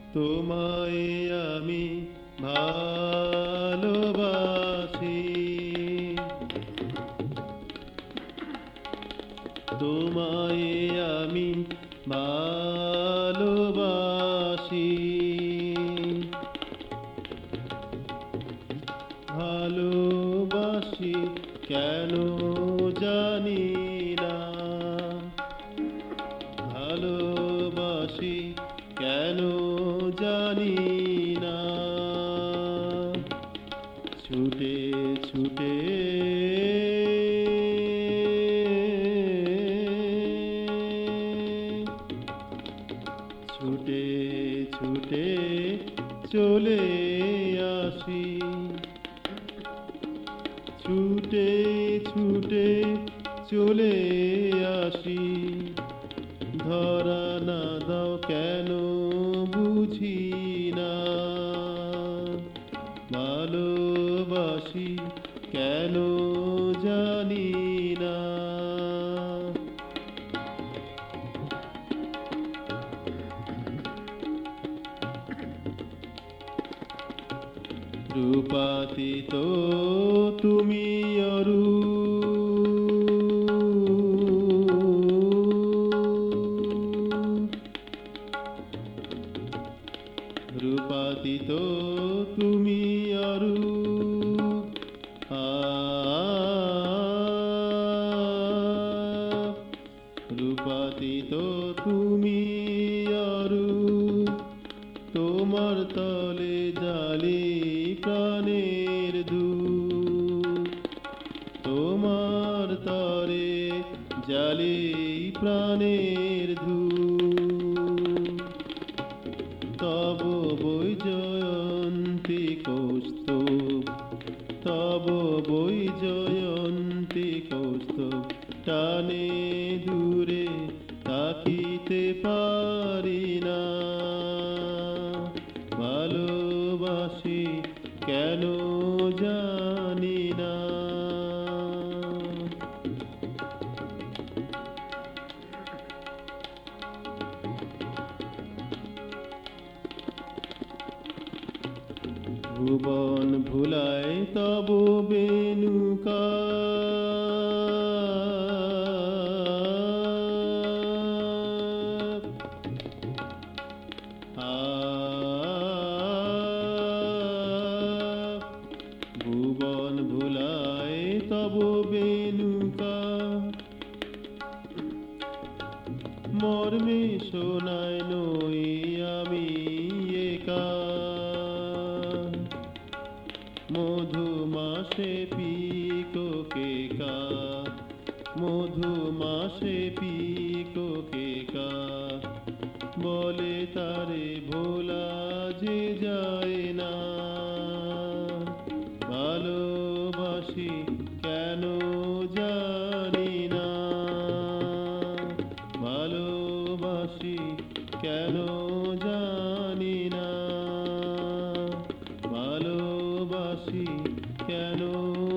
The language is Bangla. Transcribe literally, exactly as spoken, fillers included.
তোমায় আমি ভালোবাসি, তোমায় আমি ভালোবাসি, ভালোবাসি কেন জানি না, ভালোবাসি কেন জানি না, ছুটে ছুটে ছুটে ছুটে চলে আসি, ছুটে ছুটে চলে আসি, ধরা না দাও কেন বুঝি না, ভালোবাসি কেন জানি না। রূপাতীত তুমি অরূপ, রূপাতীত তুমি অরূপ, রূপাতীত তুমি অরূপ, তোমার তলে জালি প্রাণের ধূপ, তোমার তরে জালি প্রাণের ধূপ, তব বৈজয়ন্তী কৌস্তব, তব বৈজয়ন্তী কৌস্তব, টানে দূরে তাকিতে পারি না, ভালোবাসি কেন জানি না। ভুবন ভুলায় তব বেণুকা, ভুবন ভুলায় তব বেণুকা, মর্মে শোনায় নই আমি একা, মধুমাসে পিকোকেকা, মধুমাসে পিকোকেকা, বলে তারে ভোলা যে যায় না, ভালোবাসি কেন জানি না, ভালোবাসি কেন জানি না, ভালোবাসি কেন